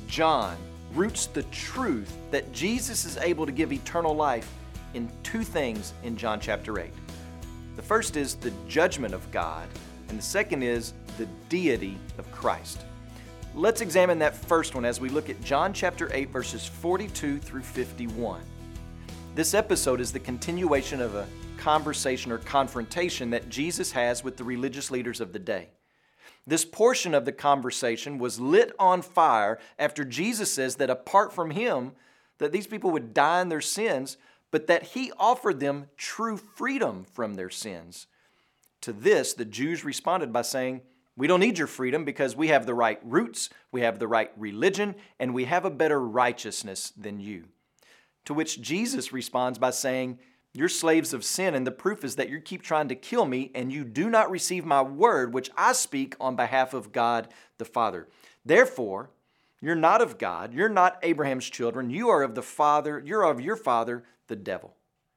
John roots the truth that Jesus is able to give eternal life in two things in John chapter 8. The first is the judgment of God, and the second is the deity of Christ. Let's examine that first one as we look at John chapter 8, verses 42 through 51. This episode is the continuation of a conversation or confrontation that Jesus has with the religious leaders of the day. This portion of the conversation was lit on fire after Jesus says that apart from Him, that these people would die in their sins, but that He offered them true freedom from their sins. To this, the Jews responded by saying, "We don't need your freedom because we have the right roots, we have the right religion, and we have a better righteousness than you." To which Jesus responds by saying, "You're slaves of sin, and the proof is that you keep trying to kill me, and you do not receive my word, which I speak on behalf of God the Father. Therefore, you're not of God, you're not Abraham's children, you are of your father, the devil."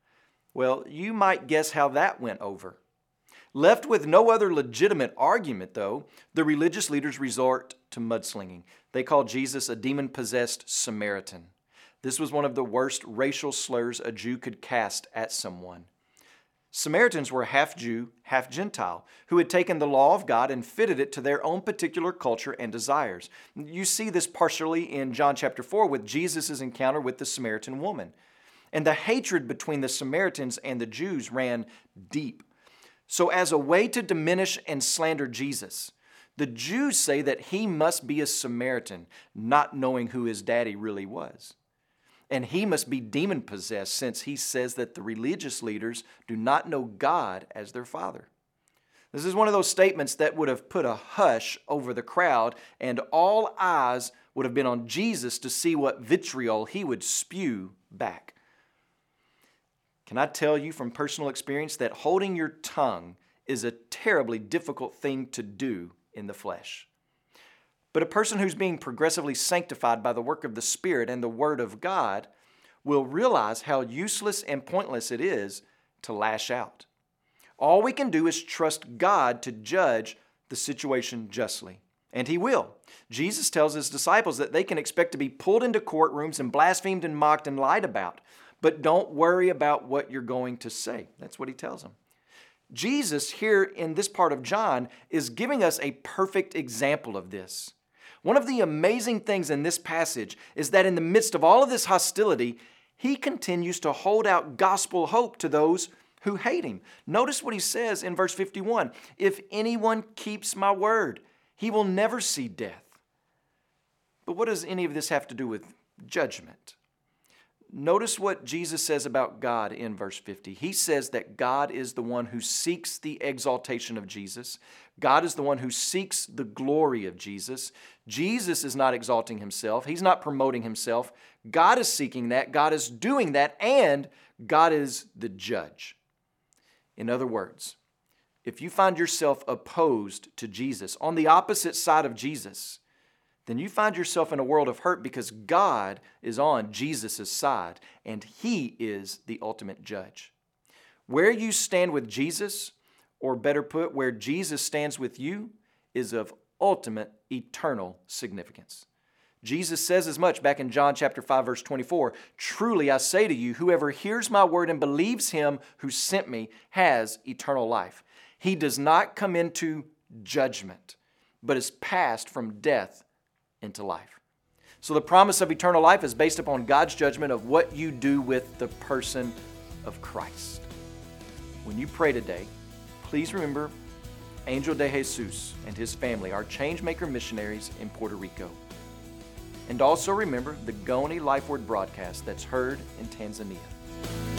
Well, you might guess how that went over. Left with no other legitimate argument, though, the religious leaders resort to mudslinging. They call Jesus a demon-possessed Samaritan. This was one of the worst racial slurs a Jew could cast at someone. Samaritans were half Jew, half Gentile, who had taken the law of God and fitted it to their own particular culture and desires. You see this partially in John chapter 4 with Jesus' encounter with the Samaritan woman. And the hatred between the Samaritans and the Jews ran deep. So as a way to diminish and slander Jesus, the Jews say that He must be a Samaritan, not knowing who His daddy really was. And He must be demon-possessed since He says that the religious leaders do not know God as their Father. This is one of those statements that would have put a hush over the crowd, and all eyes would have been on Jesus to see what vitriol He would spew back. Can I tell you from personal experience that holding your tongue is a terribly difficult thing to do in the flesh? But a person who's being progressively sanctified by the work of the Spirit and the Word of God will realize how useless and pointless it is to lash out. All we can do is trust God to judge the situation justly. And He will. Jesus tells His disciples that they can expect to be pulled into courtrooms and blasphemed and mocked and lied about. But don't worry about what you're going to say. That's what He tells them. Jesus here in this part of John is giving us a perfect example of this. One of the amazing things in this passage is that in the midst of all of this hostility, He continues to hold out gospel hope to those who hate Him. Notice what He says in verse 51. "If anyone keeps my word, he will never see death." But what does any of this have to do with judgment? Notice what Jesus says about God in verse 50. He says that God is the one who seeks the exaltation of Jesus. God is the one who seeks the glory of Jesus. Jesus is not exalting Himself. He's not promoting Himself. God is seeking that. God is doing that, and God is the judge. In other words, if you find yourself opposed to Jesus, on the opposite side of Jesus, then you find yourself in a world of hurt because God is on Jesus' side, and He is the ultimate judge. Where you stand with Jesus, or better put, where Jesus stands with you, is of ultimate eternal significance. Jesus says as much back in John chapter 5, verse 24, "Truly I say to you, whoever hears my word and believes Him who sent me has eternal life. He does not come into judgment, but is passed from death into life." So the promise of eternal life is based upon God's judgment of what you do with the person of Christ. When you pray today, please remember Angel de Jesus and his family, our Changemaker missionaries in Puerto Rico. And also remember the Goni Life Word broadcast that's heard in Tanzania.